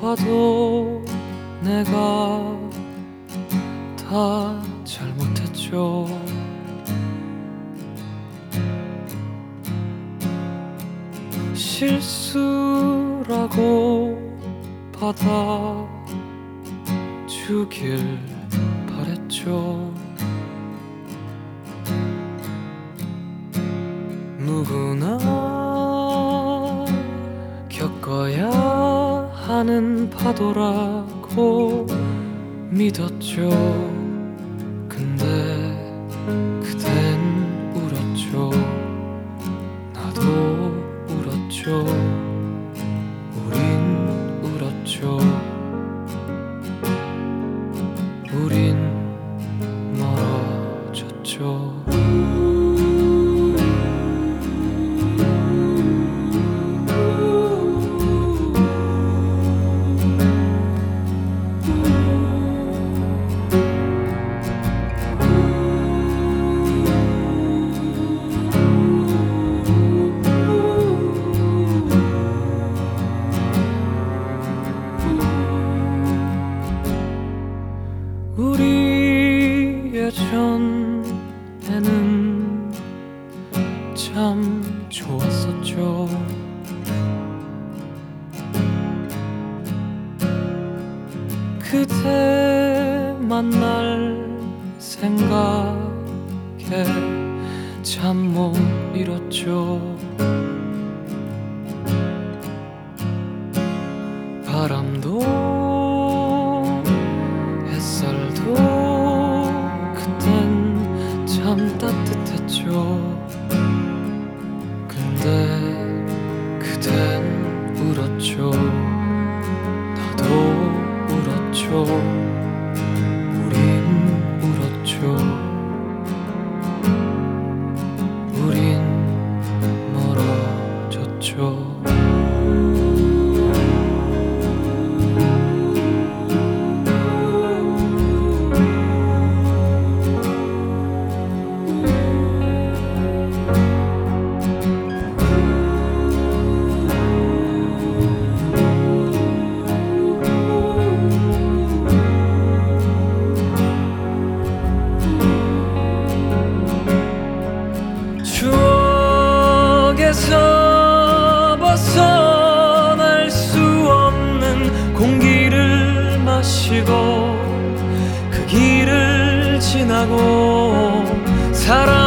봐도 내가 다 잘못했죠. 실수라고 받아주길 바랬죠. 누구나 겪어야 하는 파도라고 믿었죠. 근데 그댄 울었죠. 나도 울었죠. 우린 울었죠. 우린 멀어졌죠. 우리 예전에는 참 좋았었죠. 그대 만날 생각에 잠 못 잃었죠. 바람도 햇살도 그땐 참 따뜻했죠. 근데 그댄 울었죠. 나도 울었죠. 우린 울었죠. 우린 멀어졌죠. 추억에서 벗어날 수 없는 공기를 마시고 그 길을 지나고 사랑